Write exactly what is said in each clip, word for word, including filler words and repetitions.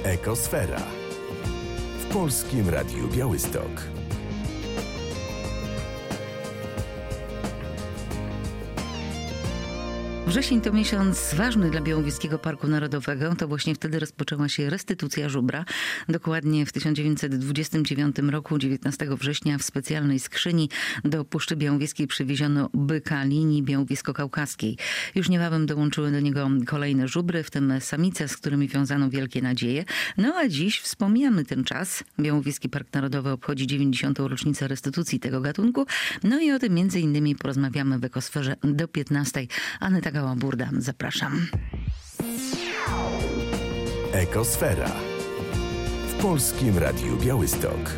Ekosfera w Polskim Radiu Białystok. Wrzesień to miesiąc ważny dla Białowieskiego Parku Narodowego. To właśnie wtedy rozpoczęła się restytucja żubra. Dokładnie w tysiąc dziewięćset dwudziestym dziewiątym roku, dziewiętnastego września, w specjalnej skrzyni do Puszczy Białowieskiej przywieziono byka linii białowiesko-kaukaskiej. Już niebawem dołączyły do niego kolejne żubry, w tym samice, z którymi wiązano wielkie nadzieje. No a dziś wspomniamy ten czas. Białowieski Park Narodowy obchodzi dziewięćdziesiątą rocznicę restytucji tego gatunku. No i o tym między innymi porozmawiamy w Ekosferze do piętnastej. Aneta Burda, zapraszam. Ekosfera w Polskim Radiu Białystok.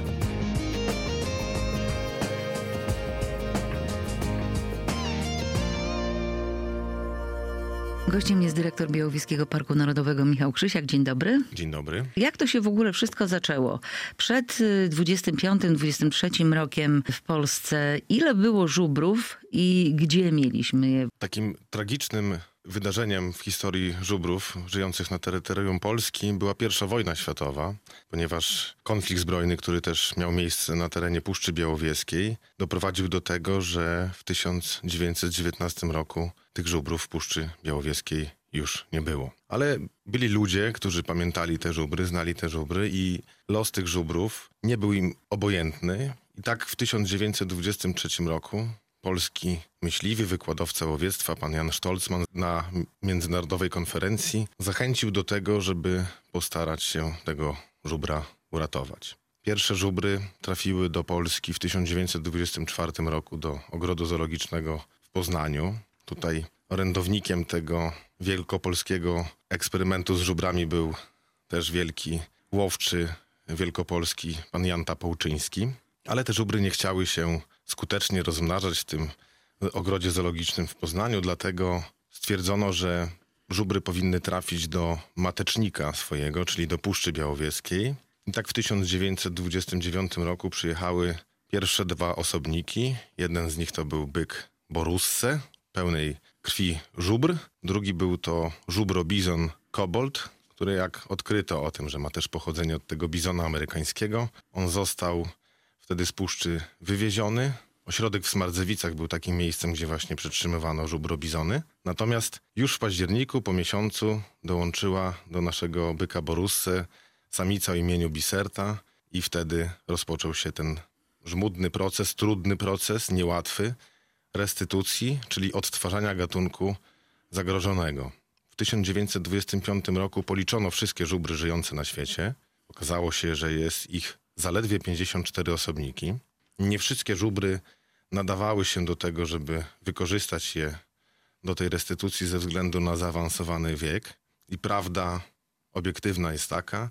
Gościem jest dyrektor Białowieskiego Parku Narodowego Michał Krzysiak. Dzień dobry. Dzień dobry. Jak to się w ogóle wszystko zaczęło? Przed dwudziestym piątym dwudziestym trzecim rokiem w Polsce ile było żubrów i gdzie mieliśmy je? Takim tragicznym wydarzeniem w historii żubrów żyjących na terytorium Polski była pierwsza wojna światowa, ponieważ konflikt zbrojny, który też miał miejsce na terenie Puszczy Białowieskiej, doprowadził do tego, że w tysiąc dziewięćset dziewiętnastym roku tych żubrów w Puszczy Białowieskiej już nie było. Ale byli ludzie, którzy pamiętali te żubry, znali te żubry i los tych żubrów nie był im obojętny. I tak w tysiąc dziewięćset dwudziestym trzecim roku polski myśliwy, wykładowca łowiectwa, pan Jan Stolzmann, na międzynarodowej konferencji zachęcił do tego, żeby postarać się tego żubra uratować. Pierwsze żubry trafiły do Polski w tysiąc dziewięćset dwudziestym czwartym roku do Ogrodu Zoologicznego w Poznaniu. Tutaj orędownikiem tego wielkopolskiego eksperymentu z żubrami był też wielki łowczy wielkopolski pan Jan Tapołczyński. Ale te żubry nie chciały się skutecznie rozmnażać w tym ogrodzie zoologicznym w Poznaniu, dlatego stwierdzono, że żubry powinny trafić do matecznika swojego, czyli do Puszczy Białowieskiej. I tak w tysiąc dziewięćset dwudziestym dziewiątym roku przyjechały pierwsze dwa osobniki. Jeden z nich to był byk Borusse, pełnej krwi żubr. Drugi był to żubro-bizon kobold, który jak odkryto o tym, że ma też pochodzenie od tego bizona amerykańskiego, on został wtedy z puszczy wywieziony. Ośrodek w Smardzewicach był takim miejscem, gdzie właśnie przetrzymywano żubro-bizony. Natomiast już w październiku, po miesiącu, dołączyła do naszego byka Borusse samica o imieniu Biserta i wtedy rozpoczął się ten żmudny proces, trudny proces, niełatwy, restytucji, czyli odtwarzania gatunku zagrożonego. W tysiąc dziewięćset dwudziestym piątym roku policzono wszystkie żubry żyjące na świecie. Okazało się, że jest ich zaledwie pięćdziesiąt cztery osobniki. Nie wszystkie żubry nadawały się do tego, żeby wykorzystać je do tej restytucji ze względu na zaawansowany wiek. I prawda obiektywna jest taka,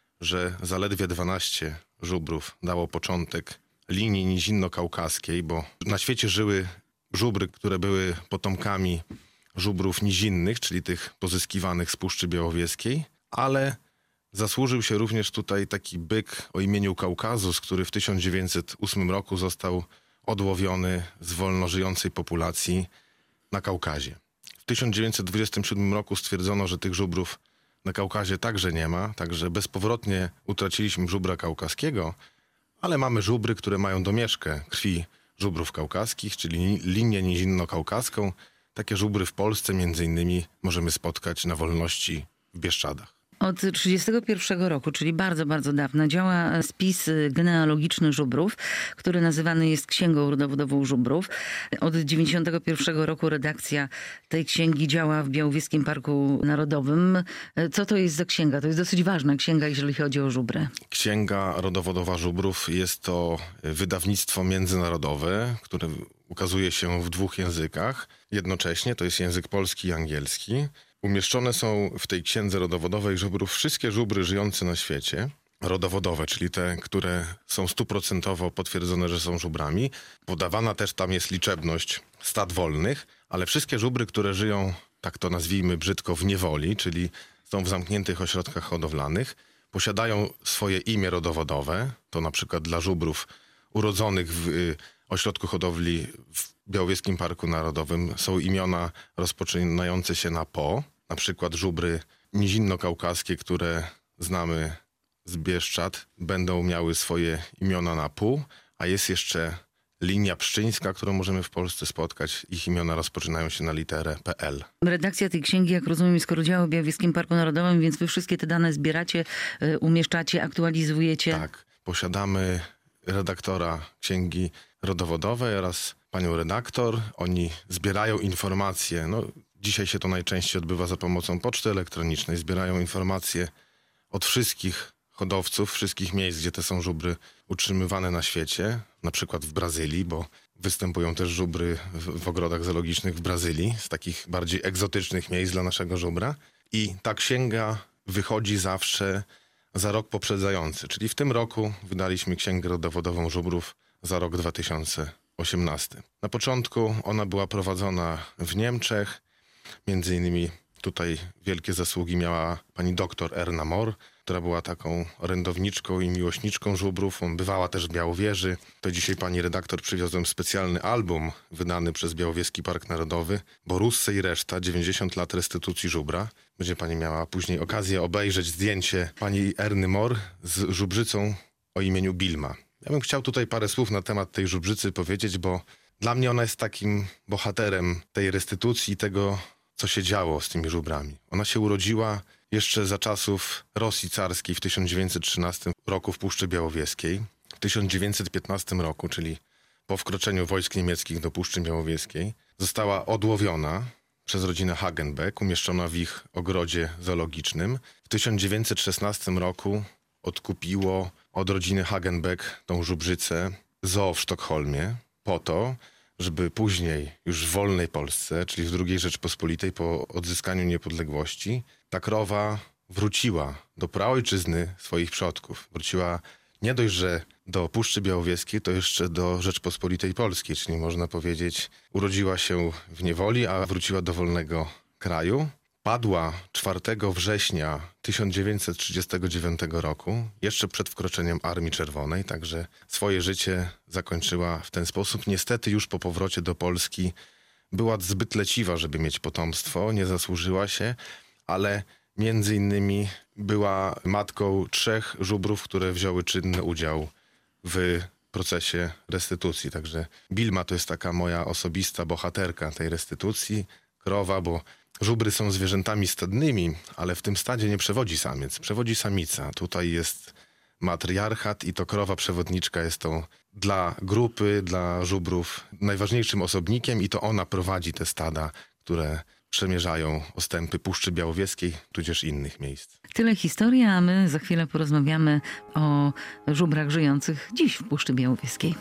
że zaledwie dwanaście żubrów dało początek linii nizinno-kaukaskiej, bo na świecie żyły żubry, które były potomkami żubrów nizinnych, czyli tych pozyskiwanych z Puszczy Białowieskiej, ale zasłużył się również tutaj taki byk o imieniu Kaukazus, który w tysiąc dziewięćset ósmym roku został odłowiony z wolno żyjącej populacji na Kaukazie. W tysiąc dziewięćset dwudziestym siódmym roku stwierdzono, że tych żubrów na Kaukazie także nie ma, także bezpowrotnie utraciliśmy żubra kaukaskiego, ale mamy żubry, które mają domieszkę krwi żubrów kaukaskich, czyli linię nizinno-kaukaską. Takie żubry w Polsce między innymi możemy spotkać na wolności w Bieszczadach. Od trzydziestego pierwszego roku, czyli bardzo, bardzo dawno, działa spis genealogiczny żubrów, który nazywany jest Księgą Rodowodową Żubrów. Od dziewięćdziesiątego pierwszego roku redakcja tej księgi działa w Białowieskim Parku Narodowym. Co to jest za księga? To jest dosyć ważna księga, jeżeli chodzi o żubry. Księga Rodowodowa Żubrów jest to wydawnictwo międzynarodowe, które ukazuje się w dwóch językach. Jednocześnie to jest język polski i angielski. Umieszczone są w tej księdze rodowodowej żubrów wszystkie żubry żyjące na świecie. Rodowodowe, czyli te, które są stuprocentowo potwierdzone, że są żubrami. Podawana też tam jest liczebność stad wolnych, ale wszystkie żubry, które żyją, tak to nazwijmy brzydko, w niewoli, czyli są w zamkniętych ośrodkach hodowlanych, posiadają swoje imię rodowodowe. To na przykład dla żubrów urodzonych w ośrodku hodowli w Białowieskim Parku Narodowym są imiona rozpoczynające się na po, na przykład żubry nizinno-kaukaskie, które znamy z Bieszczad, będą miały swoje imiona na pół, a jest jeszcze linia pszczyńska, którą możemy w Polsce spotkać. Ich imiona rozpoczynają się na literę P L. Redakcja tej księgi, jak rozumiem, skoro działa w Białowieskim Parku Narodowym, więc wy wszystkie te dane zbieracie, y, umieszczacie, aktualizujecie. Tak. Posiadamy redaktora księgi rodowodowej oraz panią redaktor. Oni zbierają informacje. No, dzisiaj się to najczęściej odbywa za pomocą poczty elektronicznej. Zbierają informacje od wszystkich hodowców, wszystkich miejsc, gdzie te są żubry utrzymywane na świecie, na przykład w Brazylii, bo występują też żubry w, w ogrodach zoologicznych w Brazylii, z takich bardziej egzotycznych miejsc dla naszego żubra. I ta księga wychodzi zawsze za rok poprzedzający, czyli w tym roku wydaliśmy księgę rodowodową żubrów za rok dwa tysiące osiemnasty. Na początku ona była prowadzona w Niemczech, między innymi tutaj wielkie zasługi miała pani doktor Erna Mor, która była taką orędowniczką i miłośniczką żubrów. Bywała też w Białowieży. To dzisiaj pani redaktor przywiozłem specjalny album wydany przez Białowieski Park Narodowy, Borusse i reszta, dziewięćdziesiąt lat restytucji żubra. Będzie pani miała później okazję obejrzeć zdjęcie pani Erny Mor z żubrzycą o imieniu Bilma. Ja bym chciał tutaj parę słów na temat tej żubrzycy powiedzieć, bo dla mnie ona jest takim bohaterem tej restytucji, tego, co się działo z tymi żubrami. Ona się urodziła jeszcze za czasów Rosji carskiej w tysiąc dziewięćset trzynastym roku w Puszczy Białowieskiej. W tysiąc dziewięćset piętnastym roku, czyli po wkroczeniu wojsk niemieckich do Puszczy Białowieskiej, została odłowiona przez rodzinę Hagenbeck, umieszczona w ich ogrodzie zoologicznym. W tysiąc dziewięćset szesnastym roku odkupiło od rodziny Hagenbeck tą żubrzycę zoo w Sztokholmie po to, żeby później już w wolnej Polsce, czyli w drugiej Rzeczpospolitej po odzyskaniu niepodległości, ta krowa wróciła do praojczyzny swoich przodków. Wróciła nie dość, że do Puszczy Białowieskiej, to jeszcze do Rzeczpospolitej Polskiej, czyli można powiedzieć, urodziła się w niewoli, a wróciła do wolnego kraju. Padła czwartego września tysiąc dziewięćset trzydziestego dziewiątego roku, jeszcze przed wkroczeniem Armii Czerwonej, także swoje życie zakończyła w ten sposób. Niestety już po powrocie do Polski była zbyt leciwa, żeby mieć potomstwo, nie zasłużyła się, ale między innymi była matką trzech żubrów, które wzięły czynny udział w procesie restytucji. Także Bilma to jest taka moja osobista bohaterka tej restytucji, krowa, bo żubry są zwierzętami stadnymi, ale w tym stadzie nie przewodzi samiec, przewodzi samica. Tutaj jest matriarchat i to krowa przewodniczka jest tą dla grupy, dla żubrów najważniejszym osobnikiem i to ona prowadzi te stada, które przemierzają ostępy Puszczy Białowieskiej, tudzież innych miejsc. Tyle historii, a my za chwilę porozmawiamy o żubrach żyjących dziś w Puszczy Białowieskiej.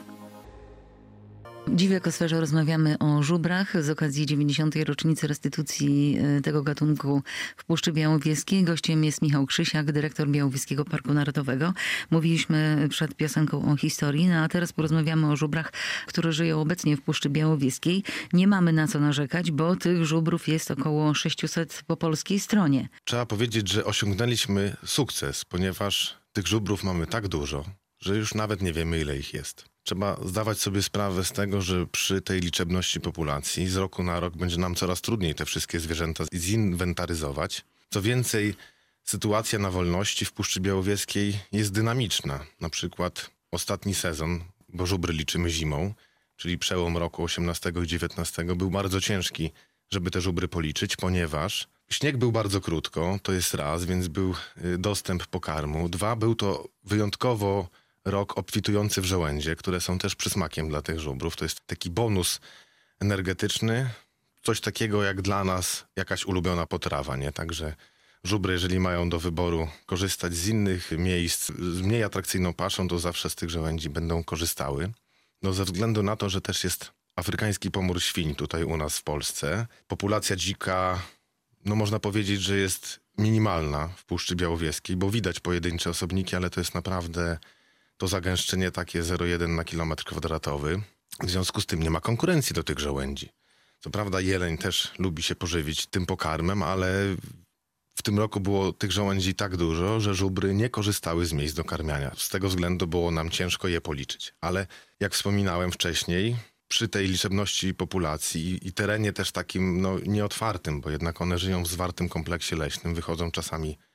Dziś w Ekosferze rozmawiamy o żubrach z okazji dziewięćdziesiątej rocznicy restytucji tego gatunku w Puszczy Białowieskiej. Gościem jest Michał Krzysiak, dyrektor Białowieskiego Parku Narodowego. Mówiliśmy przed piosenką o historii, no a teraz porozmawiamy o żubrach, które żyją obecnie w Puszczy Białowieskiej. Nie mamy na co narzekać, bo tych żubrów jest około sześciuset po polskiej stronie. Trzeba powiedzieć, że osiągnęliśmy sukces, ponieważ tych żubrów mamy tak dużo, że już nawet nie wiemy, ile ich jest. Trzeba zdawać sobie sprawę z tego, że przy tej liczebności populacji z roku na rok będzie nam coraz trudniej te wszystkie zwierzęta zinwentaryzować. Co więcej, sytuacja na wolności w Puszczy Białowieskiej jest dynamiczna. Na przykład ostatni sezon, bo żubry liczymy zimą, czyli przełom roku osiemnastego i dziewiętnastego był bardzo ciężki, żeby te żubry policzyć, ponieważ śnieg był bardzo krótko, to jest raz, więc był dostęp pokarmu. Dwa, był to wyjątkowo rok obfitujący w żołędzie, które są też przysmakiem dla tych żubrów. To jest taki bonus energetyczny, coś takiego jak dla nas jakaś ulubiona potrawa, nie? Także żubry, jeżeli mają do wyboru korzystać z innych miejsc z mniej atrakcyjną paszą, to zawsze z tych żołędzi będą korzystały. No ze względu na to, że też jest afrykański pomór świń tutaj u nas w Polsce. Populacja dzika, no można powiedzieć, że jest minimalna w Puszczy Białowieskiej, bo widać pojedyncze osobniki, ale to jest naprawdę to zagęszczenie takie zero przecinek jeden na kilometr kwadratowy. W związku z tym nie ma konkurencji do tych żołędzi. Co prawda jeleń też lubi się pożywić tym pokarmem, ale w tym roku było tych żołędzi tak dużo, że żubry nie korzystały z miejsc do karmiania. Z tego względu było nam ciężko je policzyć. Ale jak wspominałem wcześniej, przy tej liczebności populacji i terenie też takim no, nieotwartym, bo jednak one żyją w zwartym kompleksie leśnym, wychodzą czasami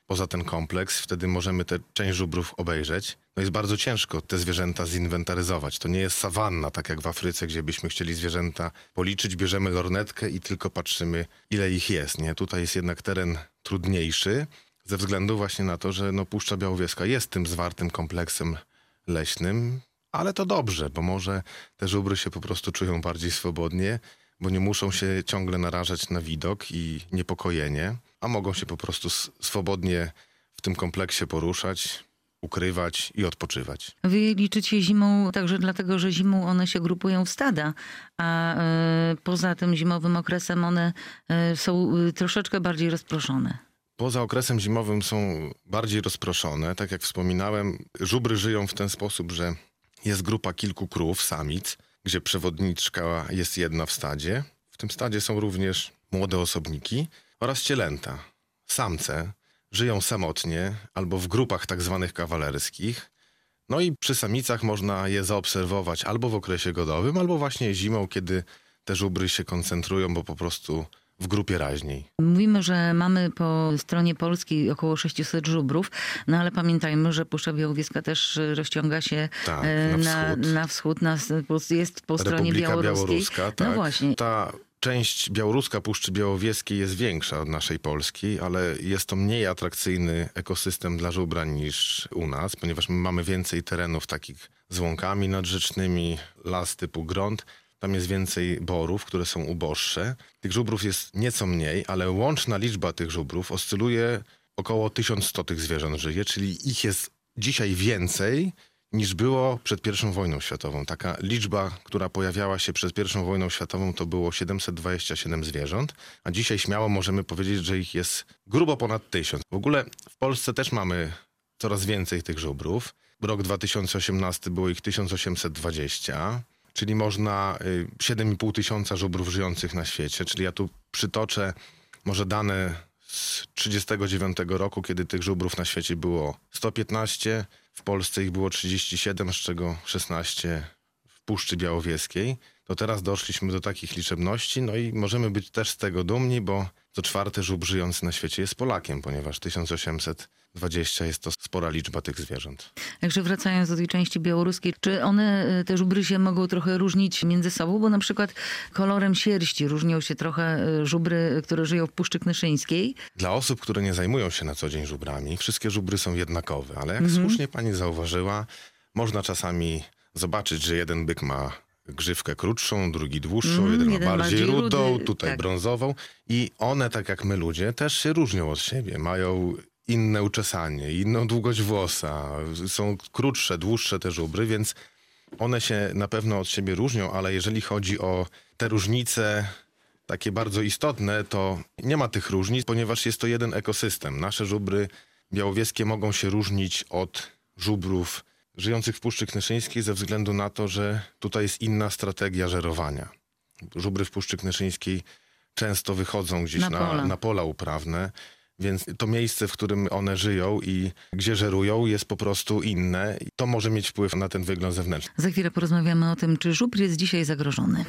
poza ten kompleks. Wtedy możemy tę część żubrów obejrzeć. No jest bardzo ciężko te zwierzęta zinwentaryzować. To nie jest sawanna, tak jak w Afryce, gdzie byśmy chcieli zwierzęta policzyć. Bierzemy lornetkę i tylko patrzymy, ile ich jest. Nie? Tutaj jest jednak teren trudniejszy ze względu właśnie na to, że no, Puszcza Białowieska jest tym zwartym kompleksem leśnym, ale to dobrze, bo może te żubry się po prostu czują bardziej swobodnie, bo nie muszą się ciągle narażać na widok i niepokojenie, a mogą się po prostu s- swobodnie w tym kompleksie poruszać, ukrywać i odpoczywać. Wy je liczycie zimą także dlatego, że zimą one się grupują w stada, a e, poza tym zimowym okresem one e, są e, troszeczkę bardziej rozproszone. Poza okresem zimowym są bardziej rozproszone. Tak jak wspominałem, żubry żyją w ten sposób, że jest grupa kilku krów, samic, gdzie przewodniczka jest jedna w stadzie. W tym stadzie są również młode osobniki oraz cielęta. Samce żyją samotnie albo w grupach tak zwanych kawalerskich. No i przy samicach można je zaobserwować albo w okresie godowym, albo właśnie zimą, kiedy te żubry się koncentrują, bo po prostu w grupie raźniej. Mówimy, że mamy po stronie polskiej około sześciuset żubrów, no ale pamiętajmy, że Puszcza Białowieska też rozciąga się Tak, e, na na, wschód. na wschód, na, jest po stronie Republika białoruskiej. Białoruska, tak. No właśnie. Ta część białoruska Puszczy Białowieskiej jest większa od naszej polskiej, ale jest to mniej atrakcyjny ekosystem dla żubra niż u nas, ponieważ my mamy więcej terenów takich z łąkami nadrzecznymi, las typu gront. Tam jest więcej borów, które są uboższe. Tych żubrów jest nieco mniej, ale łączna liczba tych żubrów oscyluje około tysiąc sto tych zwierząt żyje, czyli ich jest dzisiaj więcej niż było przed pierwszą wojną światową. Taka liczba, która pojawiała się przed pierwszą wojną światową, to było siedemset dwadzieścia siedem zwierząt, a dzisiaj śmiało możemy powiedzieć, że ich jest grubo ponad tysiąc. W ogóle w Polsce też mamy coraz więcej tych żubrów. Rok dwa tysiące osiemnasty było ich tysiąc osiemset dwadzieścia, czyli można siedem i pół tysiąca żubrów żyjących na świecie. Czyli ja tu przytoczę może dane z trzydziestego dziewiątego roku, kiedy tych żubrów na świecie było sto piętnaście, w Polsce ich było trzydzieści siedem, z czego szesnaście w Puszczy Białowieskiej. To teraz doszliśmy do takich liczebności, no i możemy być też z tego dumni, bo co czwarty żubr żyjący na świecie jest Polakiem, ponieważ tysiąc osiemset dwadzieścia jest to spora liczba tych zwierząt. Także wracając do tej części białoruskiej, czy one, te żubry się mogą trochę różnić między sobą? Bo na przykład kolorem sierści różnią się trochę żubry, które żyją w Puszczy Knyszyńskiej. Dla osób, które nie zajmują się na co dzień żubrami, wszystkie żubry są jednakowe, ale jak mhm. słusznie pani zauważyła, można czasami zobaczyć, że jeden byk ma grzywkę krótszą, drugi dłuższą, mm, jeden ma jeden bardziej, bardziej rudą, rudy, tutaj tak. brązową i one, tak jak my ludzie, też się różnią od siebie. Mają inne uczesanie, inną długość włosa, są krótsze, dłuższe te żubry, więc one się na pewno od siebie różnią, ale jeżeli chodzi o te różnice takie bardzo istotne, to nie ma tych różnic, ponieważ jest to jeden ekosystem. Nasze żubry białowieskie mogą się różnić od żubrów żyjących w Puszczy Knyszyńskiej ze względu na to, że tutaj jest inna strategia żerowania. Żubry w Puszczy Knyszyńskiej często wychodzą gdzieś na, na, na, pola. na pola uprawne, więc to miejsce, w którym one żyją i gdzie żerują, jest po prostu inne. I to może mieć wpływ na ten wygląd zewnętrzny. Za chwilę porozmawiamy o tym, czy żubr jest dzisiaj zagrożony.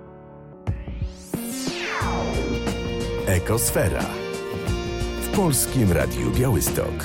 Ekosfera. W Polskim Radiu Białystok.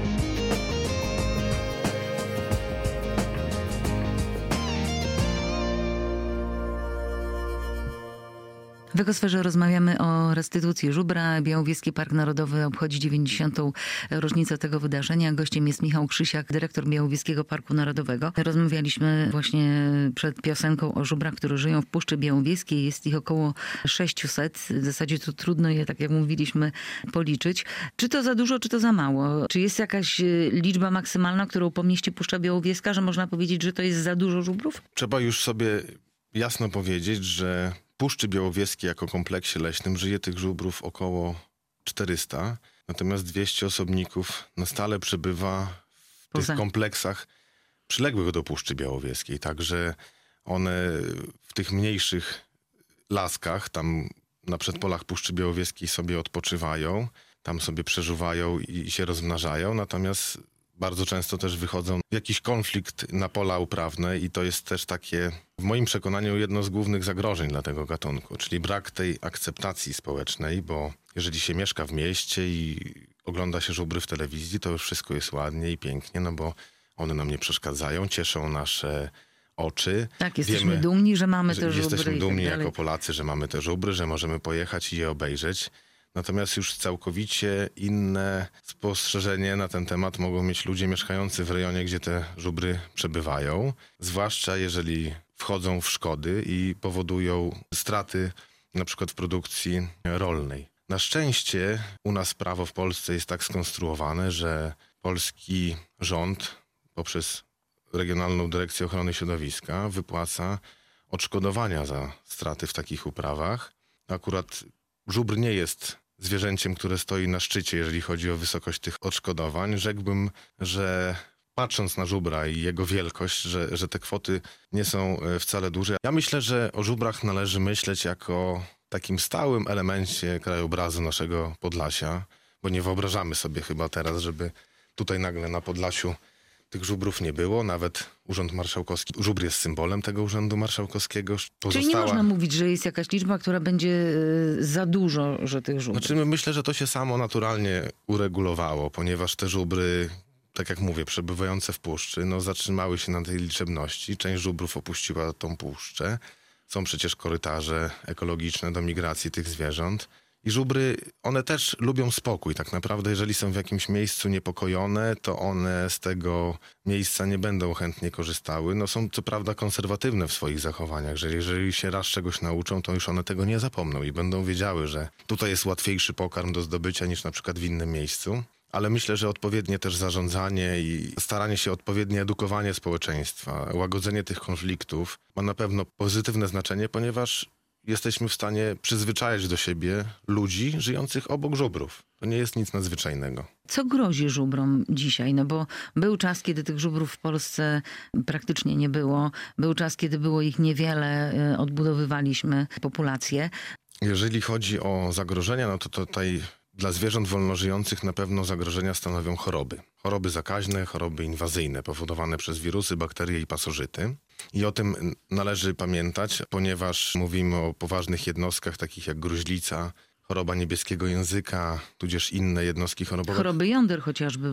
W Ekosferze rozmawiamy o restytucji żubra. Białowieski Park Narodowy obchodzi dziewięćdziesiątą rocznicę tego wydarzenia. Gościem jest Michał Krzysiak, dyrektor Białowieskiego Parku Narodowego. Rozmawialiśmy właśnie przed piosenką o żubrach, które żyją w Puszczy Białowieskiej. Jest ich około sześciuset. W zasadzie to trudno je, tak jak mówiliśmy, policzyć. Czy to za dużo, czy to za mało? Czy jest jakaś liczba maksymalna, którą pomieści Puszcza Białowieska, że można powiedzieć, że to jest za dużo żubrów? Trzeba już sobie jasno powiedzieć, że Puszczy Białowieskiej jako kompleksie leśnym żyje tych żubrów około czterysta, natomiast dwieście osobników na stale przebywa w Poza. tych kompleksach przyległych do Puszczy Białowieskiej. Także one w tych mniejszych laskach, tam na przedpolach Puszczy Białowieskiej sobie odpoczywają, tam sobie przeżuwają i się rozmnażają, natomiast bardzo często też wychodzą w jakiś konflikt na pola uprawne i to jest też takie, w moim przekonaniu, jedno z głównych zagrożeń dla tego gatunku, czyli brak tej akceptacji społecznej, bo jeżeli się mieszka w mieście i ogląda się żubry w telewizji, to już wszystko jest ładnie i pięknie, no bo one nam nie przeszkadzają, cieszą nasze oczy. Tak, jesteśmy Wiemy, dumni, że mamy że te żubry. Jesteśmy i tak dumni dalej. jako Polacy, że mamy te żubry, że możemy pojechać i je obejrzeć. Natomiast już całkowicie inne spostrzeżenie na ten temat mogą mieć ludzie mieszkający w rejonie, gdzie te żubry przebywają. Zwłaszcza jeżeli wchodzą w szkody i powodują straty na przykład w produkcji rolnej. Na szczęście u nas prawo w Polsce jest tak skonstruowane, że polski rząd poprzez Regionalną Dyrekcję Ochrony Środowiska wypłaca odszkodowania za straty w takich uprawach. Akurat żubr nie jest zwierzęciem, które stoi na szczycie, jeżeli chodzi o wysokość tych odszkodowań. Rzekłbym, że patrząc na żubra i jego wielkość, że, że te kwoty nie są wcale duże. Ja myślę, że o żubrach należy myśleć jako takim stałym elemencie krajobrazu naszego Podlasia, bo nie wyobrażamy sobie chyba teraz, żeby tutaj nagle na Podlasiu tych żubrów nie było, nawet Urząd Marszałkowski. Żubr jest symbolem tego Urzędu Marszałkowskiego. Pozostała... Czyli nie można mówić, że jest jakaś liczba, która będzie y, za dużo, że tych żubrów. Znaczy, myślę, że to się samo naturalnie uregulowało, ponieważ te żubry, tak jak mówię, przebywające w puszczy, no zatrzymały się na tej liczebności. Część żubrów opuściła tą puszczę. Są przecież korytarze ekologiczne do migracji tych zwierząt. I żubry, one też lubią spokój. Tak naprawdę, jeżeli są w jakimś miejscu niepokojone, to one z tego miejsca nie będą chętnie korzystały. No są co prawda konserwatywne w swoich zachowaniach, że jeżeli się raz czegoś nauczą, to już one tego nie zapomną i będą wiedziały, że tutaj jest łatwiejszy pokarm do zdobycia niż na przykład w innym miejscu. Ale myślę, że odpowiednie też zarządzanie i staranie się, odpowiednie edukowanie społeczeństwa, łagodzenie tych konfliktów ma na pewno pozytywne znaczenie, ponieważ jesteśmy w stanie przyzwyczajać do siebie ludzi żyjących obok żubrów. To nie jest nic nadzwyczajnego. Co grozi żubrom dzisiaj? No bo był czas, kiedy tych żubrów w Polsce praktycznie nie było. Był czas, kiedy było ich niewiele, odbudowywaliśmy populację. Jeżeli chodzi o zagrożenia, no to tutaj dla zwierząt wolnożyjących na pewno zagrożenia stanowią choroby. Choroby zakaźne, choroby inwazyjne powodowane przez wirusy, bakterie i pasożyty. I o tym należy pamiętać, ponieważ mówimy o poważnych jednostkach takich jak gruźlica, choroba niebieskiego języka, tudzież inne jednostki chorobowe. Choroby jąder chociażby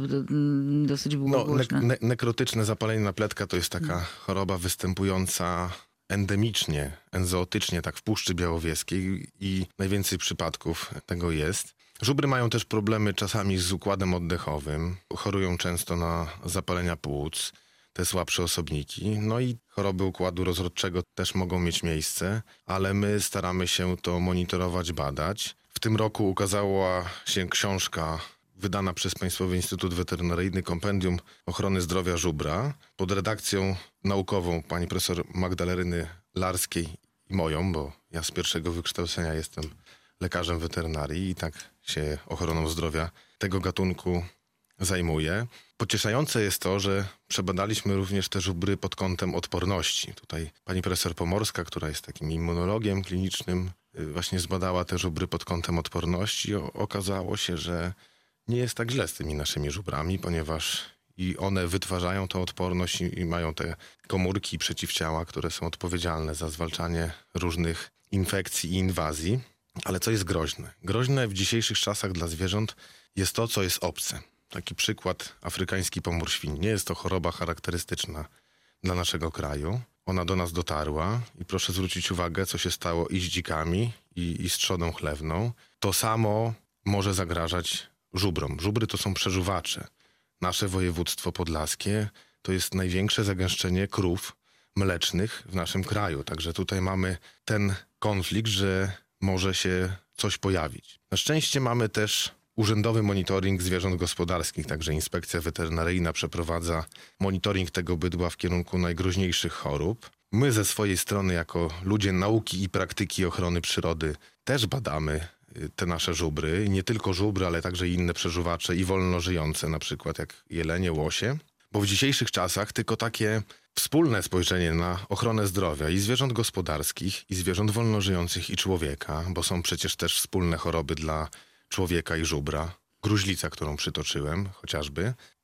dosyć było no, głośne. Ne- ne- nekrotyczne zapalenie napletka to jest taka hmm. choroba występująca endemicznie, enzootycznie, tak w Puszczy Białowieskiej i najwięcej przypadków tego jest. Żubry mają też problemy czasami z układem oddechowym, chorują często na zapalenia płuc, te słabsze osobniki, no i choroby układu rozrodczego też mogą mieć miejsce, ale my staramy się to monitorować, badać. W tym roku ukazała się książka wydana przez Państwowy Instytut Weterynaryjny Kompendium Ochrony Zdrowia Żubra pod redakcją naukową pani profesor Magdaleny Larskiej i moją, bo ja z pierwszego wykształcenia jestem lekarzem weterynarii i tak się ochroną zdrowia tego gatunku zajmuję. Pocieszające jest to, że przebadaliśmy również te żubry pod kątem odporności. Tutaj pani profesor Pomorska, która jest takim immunologiem klinicznym, właśnie zbadała te żubry pod kątem odporności. O, okazało się, że nie jest tak źle z tymi naszymi żubrami, ponieważ i one wytwarzają tę odporność i, i mają te komórki przeciwciała, które są odpowiedzialne za zwalczanie różnych infekcji i inwazji. Ale co jest groźne? Groźne w dzisiejszych czasach dla zwierząt jest to, co jest obce. Taki przykład, afrykański pomór świń. Nie jest to choroba charakterystyczna dla naszego kraju. Ona do nas dotarła i proszę zwrócić uwagę, co się stało i z dzikami, i, i z trzodą chlewną. To samo może zagrażać żubrom. Żubry to są przeżuwacze. Nasze województwo podlaskie to jest największe zagęszczenie krów mlecznych w naszym kraju. Także tutaj mamy ten konflikt, że może się coś pojawić. Na szczęście mamy też urzędowy monitoring zwierząt gospodarskich, także Inspekcja Weterynaryjna przeprowadza monitoring tego bydła w kierunku najgroźniejszych chorób. My ze swojej strony jako ludzie nauki i praktyki ochrony przyrody też badamy te nasze żubry. Nie tylko żubry, ale także inne przeżuwacze i wolnożyjące, na przykład jak jelenie, łosie. Bo w dzisiejszych czasach tylko takie wspólne spojrzenie na ochronę zdrowia i zwierząt gospodarskich, i zwierząt wolnożyjących, i człowieka, bo są przecież też wspólne choroby dla człowieka i żubra. Gruźlica, którą przytoczyłem chociażby.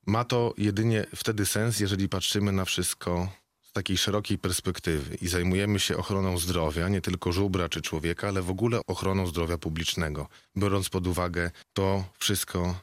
Ma to jedynie wtedy sens, jeżeli patrzymy na wszystko z takiej szerokiej perspektywy i zajmujemy się ochroną zdrowia, nie tylko żubra czy człowieka, ale w ogóle ochroną zdrowia publicznego, biorąc pod uwagę to wszystko,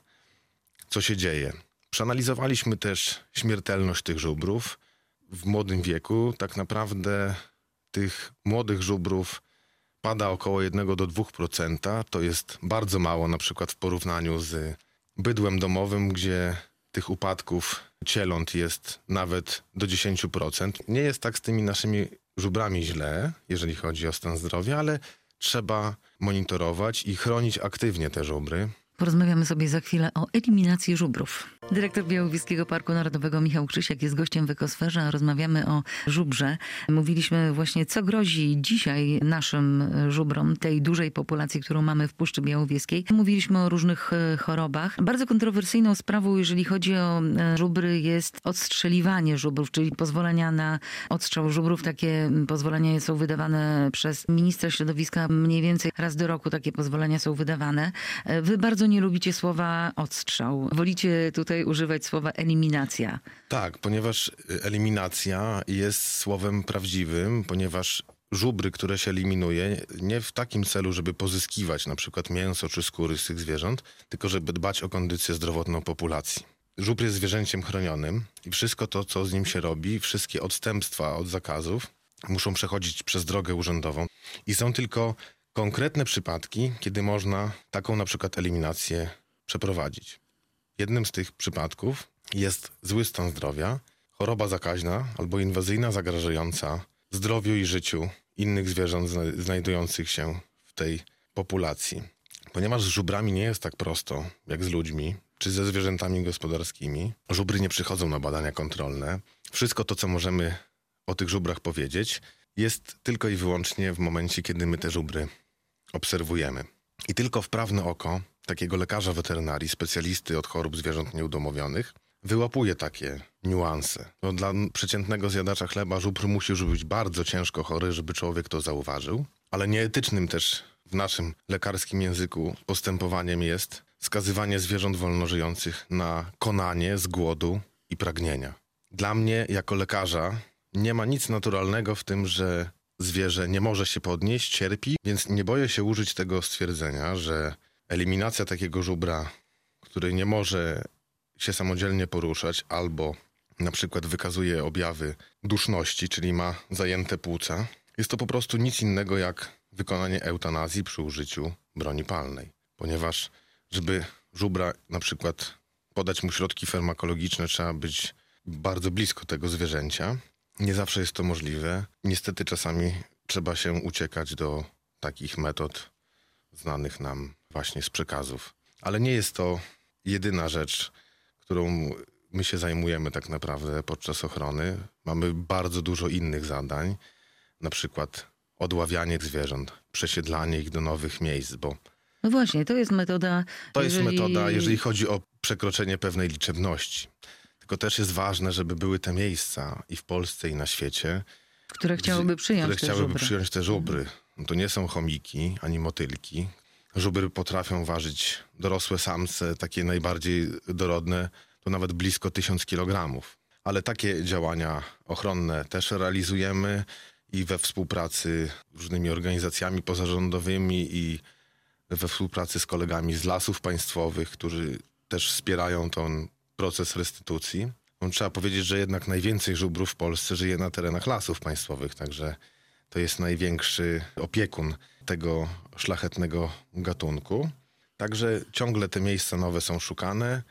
co się dzieje. Przeanalizowaliśmy też śmiertelność tych żubrów w młodym wieku. Tak naprawdę tych młodych żubrów pada około jeden do dwóch procent. To jest bardzo mało, na przykład w porównaniu z bydłem domowym, gdzie tych upadków cieląt jest nawet do dziesięć procent. Nie jest tak z tymi naszymi żubrami źle, jeżeli chodzi o stan zdrowia, ale trzeba monitorować i chronić aktywnie te żubry. Porozmawiamy sobie za chwilę o eliminacji żubrów. Dyrektor Białowieskiego Parku Narodowego Michał Krzysiak jest gościem w Ekosferze, a rozmawiamy o żubrze. Mówiliśmy właśnie, co grozi dzisiaj naszym żubrom, tej dużej populacji, którą mamy w Puszczy Białowieskiej. Mówiliśmy o różnych chorobach. Bardzo kontrowersyjną sprawą, jeżeli chodzi o żubry, jest odstrzeliwanie żubrów, czyli pozwolenia na odstrzał żubrów. Takie pozwolenia są wydawane przez ministra środowiska. Mniej więcej raz do roku takie pozwolenia są wydawane. Wy bardzo nie lubicie słowa odstrzał. Wolicie tutaj używać słowa eliminacja. Tak, ponieważ eliminacja jest słowem prawdziwym, ponieważ żubry, które się eliminuje, nie w takim celu, żeby pozyskiwać na przykład mięso czy skóry z tych zwierząt, tylko żeby dbać o kondycję zdrowotną populacji. Żubr jest zwierzęciem chronionym i wszystko to, co z nim się robi, wszystkie odstępstwa od zakazów muszą przechodzić przez drogę urzędową i są tylko konkretne przypadki, kiedy można taką na przykład eliminację przeprowadzić. Jednym z tych przypadków jest zły stan zdrowia, choroba zakaźna albo inwazyjna zagrażająca zdrowiu i życiu innych zwierząt znajdujących się w tej populacji. Ponieważ z żubrami nie jest tak prosto jak z ludźmi czy ze zwierzętami gospodarskimi, żubry nie przychodzą na badania kontrolne. Wszystko to, co możemy o tych żubrach powiedzieć, jest tylko i wyłącznie w momencie, kiedy my te żubry obserwujemy. I tylko wprawne oko takiego lekarza weterynarii, specjalisty od chorób zwierząt nieudomowionych, wyłapuje takie niuanse. No, dla przeciętnego zjadacza chleba żubr musi już być bardzo ciężko chory, żeby człowiek to zauważył, ale nieetycznym też w naszym lekarskim języku postępowaniem jest skazywanie zwierząt wolnożyjących na konanie z głodu i pragnienia. Dla mnie, jako lekarza, nie ma nic naturalnego w tym, że zwierzę nie może się podnieść, cierpi, więc nie boję się użyć tego stwierdzenia, że eliminacja takiego żubra, który nie może się samodzielnie poruszać albo na przykład wykazuje objawy duszności, czyli ma zajęte płuca, jest to po prostu nic innego jak wykonanie eutanazji przy użyciu broni palnej. Ponieważ żeby żubra na przykład podać mu środki farmakologiczne, trzeba być bardzo blisko tego zwierzęcia. Nie zawsze jest to możliwe. Niestety czasami trzeba się uciekać do takich metod znanych nam właśnie z przekazów. Ale nie jest to jedyna rzecz, którą my się zajmujemy tak naprawdę podczas ochrony. Mamy bardzo dużo innych zadań, na przykład odławianie zwierząt, przesiedlanie ich do nowych miejsc, bo no właśnie, to jest metoda... To jeżeli... jest metoda, jeżeli chodzi o przekroczenie pewnej liczebności. Tylko też jest ważne, żeby były te miejsca i w Polsce, i na świecie, które chciałyby przyjąć które te chciałyby żubry. przyjąć te żubry. No to nie są chomiki, ani motylki. Żubry potrafią ważyć, dorosłe samce, takie najbardziej dorodne, to nawet blisko tysiąc kilogramów. Ale takie działania ochronne też realizujemy i we współpracy z różnymi organizacjami pozarządowymi i we współpracy z kolegami z Lasów Państwowych, którzy też wspierają ten proces restytucji. No, trzeba powiedzieć, że jednak najwięcej żubrów w Polsce żyje na terenach Lasów Państwowych, także to jest największy opiekun tego szlachetnego gatunku. Także ciągle te miejsca nowe są szukane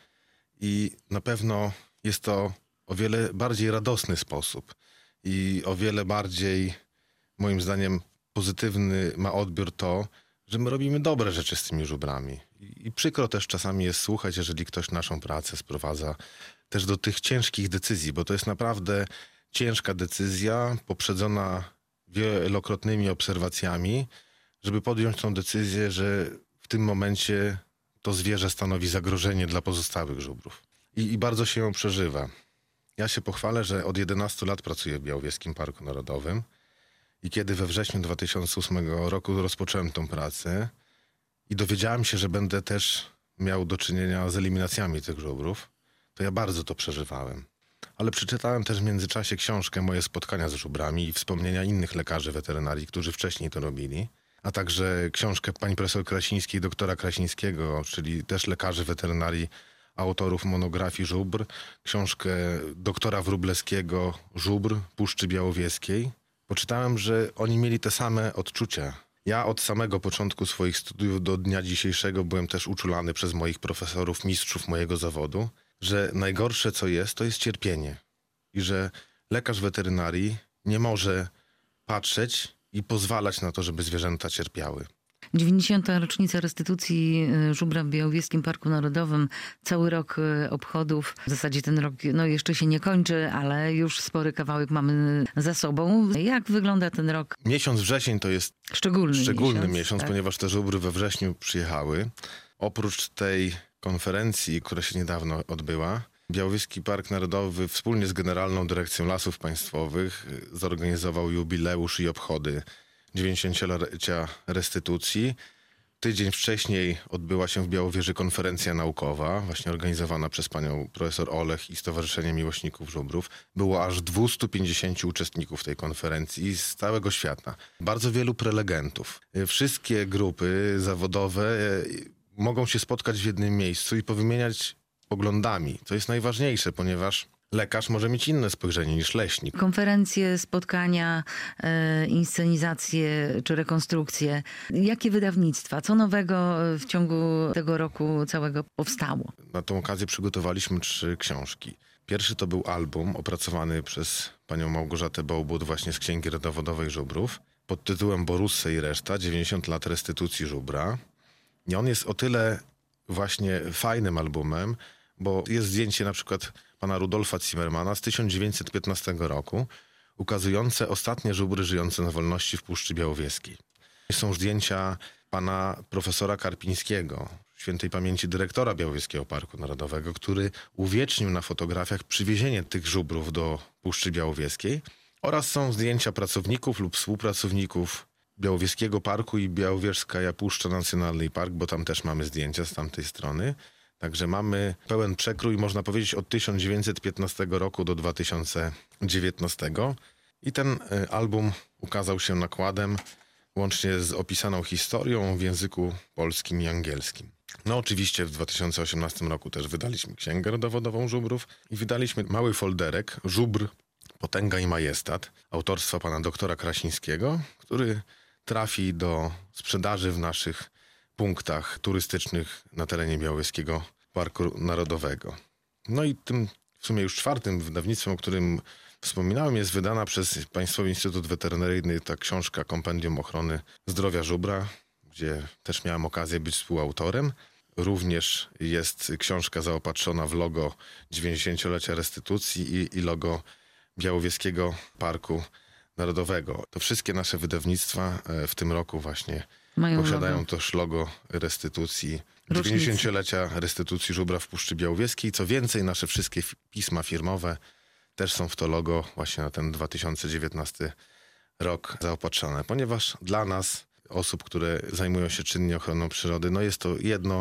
i na pewno jest to o wiele bardziej radosny sposób i o wiele bardziej, moim zdaniem, pozytywny ma odbiór to, że my robimy dobre rzeczy z tymi żubrami. I, I przykro też czasami jest słuchać, jeżeli ktoś naszą pracę sprowadza też do tych ciężkich decyzji, bo to jest naprawdę ciężka decyzja poprzedzona wielokrotnymi obserwacjami, żeby podjąć tą decyzję, że w tym momencie to zwierzę stanowi zagrożenie dla pozostałych żubrów. I, i bardzo się ją przeżywa. Ja się pochwalę, że od jedenastu lat pracuję w Białowieskim Parku Narodowym i kiedy we wrześniu dwa tysiące ósmego roku rozpocząłem tą pracę i dowiedziałem się, że będę też miał do czynienia z eliminacjami tych żubrów, to ja bardzo to przeżywałem. Ale przeczytałem też w międzyczasie książkę Moje spotkania z żubrami i wspomnienia innych lekarzy weterynarii, którzy wcześniej to robili, a także książkę pani profesor Krasińskiej, doktora Krasińskiego, czyli też lekarzy weterynarii, autorów monografii żubr, książkę doktora Wróblewskiego Żubr Puszczy Białowieskiej. Poczytałem, że oni mieli te same odczucia. Ja od samego początku swoich studiów do dnia dzisiejszego byłem też uczulany przez moich profesorów, mistrzów mojego zawodu, że najgorsze co jest, to jest cierpienie. I że lekarz weterynarii nie może patrzeć i pozwalać na to, żeby zwierzęta cierpiały. dziewięćdziesiąta rocznica restytucji żubra w Białowieskim Parku Narodowym. Cały rok obchodów. W zasadzie ten rok no, jeszcze się nie kończy, ale już spory kawałek mamy za sobą. Jak wygląda ten rok? Miesiąc wrzesień to jest szczególny, szczególny miesiąc, miesiąc tak? Ponieważ te żubry we wrześniu przyjechały. Oprócz tej konferencji, która się niedawno odbyła, Białowieski Park Narodowy wspólnie z Generalną Dyrekcją Lasów Państwowych zorganizował jubileusz i obchody dziewięćdziesięciolecia restytucji. Tydzień wcześniej odbyła się w Białowieży konferencja naukowa, właśnie organizowana przez panią profesor Olech i Stowarzyszenie Miłośników Żubrów. Było aż dwieście pięćdziesiąt uczestników tej konferencji z całego świata. Bardzo wielu prelegentów. Wszystkie grupy zawodowe mogą się spotkać w jednym miejscu i powymieniać poglądami. To jest najważniejsze, ponieważ lekarz może mieć inne spojrzenie niż leśnik. Konferencje, spotkania, e, inscenizacje czy rekonstrukcje. Jakie wydawnictwa? Co nowego w ciągu tego roku całego powstało? Na tą okazję przygotowaliśmy trzy książki. Pierwszy to był album opracowany przez panią Małgorzatę Bołbut właśnie z Księgi Rodowodowej Żubrów pod tytułem Borusse i reszta. dziewięćdziesiąt lat restytucji żubra. I on jest o tyle właśnie fajnym albumem, bo jest zdjęcie na przykład pana Rudolfa Zimmermana z tysiąc dziewięćset piętnastego roku, ukazujące ostatnie żubry żyjące na wolności w Puszczy Białowieskiej. Są zdjęcia pana profesora Karpińskiego, świętej pamięci dyrektora Białowieskiego Parku Narodowego, który uwiecznił na fotografiach przywiezienie tych żubrów do Puszczy Białowieskiej. Oraz są zdjęcia pracowników lub współpracowników Białowieskiego Parku i Białowieska Puszcza Nacjonalny Park, bo tam też mamy zdjęcia z tamtej strony. Także mamy pełen przekrój, można powiedzieć, od tysiąc dziewięćset piętnastego roku do dwa tysiące dziewiętnastego. I ten album ukazał się nakładem, łącznie z opisaną historią w języku polskim i angielskim. No oczywiście w dwa tysiące osiemnastym roku też wydaliśmy Księgę Rodowodową Żubrów i wydaliśmy mały folderek Żubr, Potęga i Majestat autorstwa pana doktora Krasińskiego, który trafi do sprzedaży w naszych punktach turystycznych na terenie Białowieskiego Parku Narodowego. No i tym w sumie już czwartym wydawnictwem, o którym wspominałem, jest wydana przez Państwowy Instytut Weterynaryjny ta książka Kompendium Ochrony Zdrowia Żubra, gdzie też miałem okazję być współautorem. Również jest książka zaopatrzona w logo dziewięćdziesięciolecia restytucji i, i logo Białowieskiego Parku Narodowego. To wszystkie nasze wydawnictwa w tym roku właśnie Mają posiadają logo. Też logo restytucji, dziewięćdziesięciolecia restytucji żubra w Puszczy Białowieskiej. Co więcej, nasze wszystkie pisma firmowe też są w to logo właśnie na ten dwa tysiące dziewiętnasty rok zaopatrzone. Ponieważ dla nas, osób, które zajmują się czynnie ochroną przyrody, no jest to jedno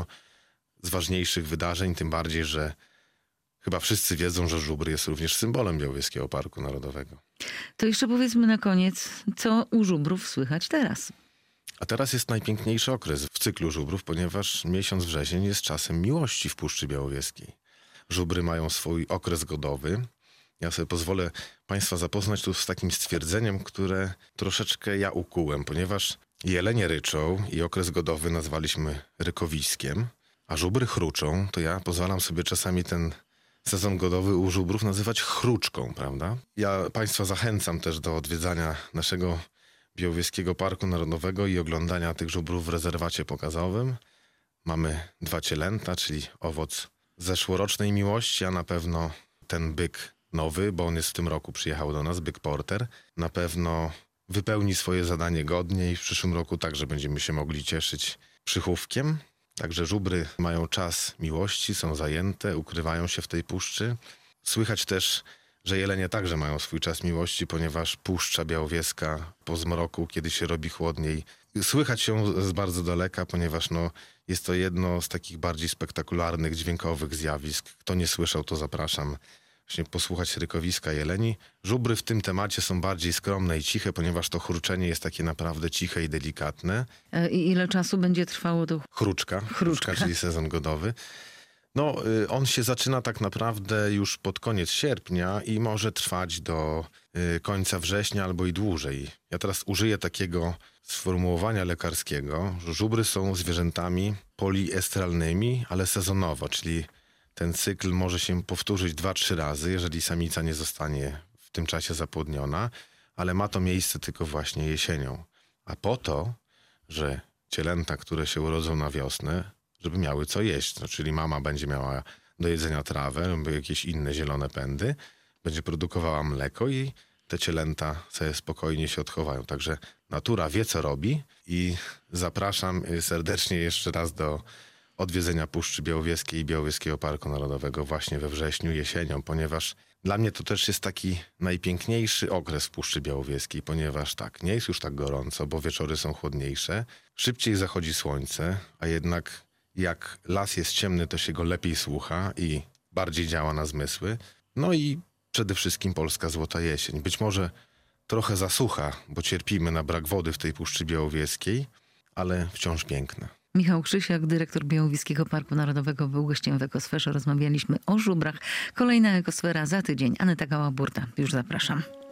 z ważniejszych wydarzeń, tym bardziej, że chyba wszyscy wiedzą, że żubr jest również symbolem Białowieskiego Parku Narodowego. To jeszcze powiedzmy na koniec, co u żubrów słychać teraz? A teraz jest najpiękniejszy okres w cyklu żubrów, ponieważ miesiąc wrzesień jest czasem miłości w Puszczy Białowieskiej. Żubry mają swój okres godowy. Ja sobie pozwolę Państwa zapoznać tu z takim stwierdzeniem, które troszeczkę ja ukułem, ponieważ jelenie ryczą i okres godowy nazwaliśmy rykowiskiem, a żubry chruczą, to ja pozwalam sobie czasami ten sezon godowy u żubrów nazywać chruczką, prawda? Ja Państwa zachęcam też do odwiedzania naszego Białowieskiego Parku Narodowego i oglądania tych żubrów w rezerwacie pokazowym. Mamy dwa cielęta, czyli owoc zeszłorocznej miłości, a na pewno ten byk nowy, bo on jest w tym roku, przyjechał do nas, byk porter, na pewno wypełni swoje zadanie godnie i w przyszłym roku także będziemy się mogli cieszyć przychówkiem. Także żubry mają czas miłości, są zajęte, ukrywają się w tej puszczy. Słychać też, że jelenie także mają swój czas miłości, ponieważ Puszcza Białowieska po zmroku, kiedy się robi chłodniej, Słychać ją z bardzo daleka, ponieważ no, jest to jedno z takich bardziej spektakularnych, dźwiękowych zjawisk. Kto nie słyszał, to zapraszam właśnie posłuchać rykowiska jeleni. Żubry w tym temacie są bardziej skromne i ciche, ponieważ to chruczenie jest takie naprawdę ciche i delikatne. I ile czasu będzie trwało to? Chruczka, chruczka, czyli sezon godowy. No, on się zaczyna tak naprawdę już pod koniec sierpnia i może trwać do końca września albo i dłużej. Ja teraz użyję takiego sformułowania lekarskiego, że żubry są zwierzętami poliestralnymi, ale sezonowo, czyli ten cykl może się powtórzyć dwa, trzy razy, jeżeli samica nie zostanie w tym czasie zapłodniona, ale ma to miejsce tylko właśnie jesienią. A po to, że cielęta, które się urodzą na wiosnę, żeby miały co jeść. No, czyli mama będzie miała do jedzenia trawę lub jakieś inne zielone pędy, będzie produkowała mleko i te cielęta sobie spokojnie się odchowają. Także natura wie, co robi i zapraszam serdecznie jeszcze raz do odwiedzenia Puszczy Białowieskiej i Białowieskiego Parku Narodowego właśnie we wrześniu, jesienią, ponieważ dla mnie to też jest taki najpiękniejszy okres w Puszczy Białowieskiej, ponieważ tak, nie jest już tak gorąco, bo wieczory są chłodniejsze, szybciej zachodzi słońce, a jednak jak las jest ciemny, to się go lepiej słucha i bardziej działa na zmysły. No i przede wszystkim polska złota jesień. Być może trochę zasucha, bo cierpimy na brak wody w tej Puszczy Białowieskiej, ale wciąż piękna. Michał Krzysiak, dyrektor Białowieskiego Parku Narodowego, był gościem w Ekosferze. Rozmawialiśmy o żubrach. Kolejna Ekosfera za tydzień. Aneta Gała-Burda. Już zapraszam.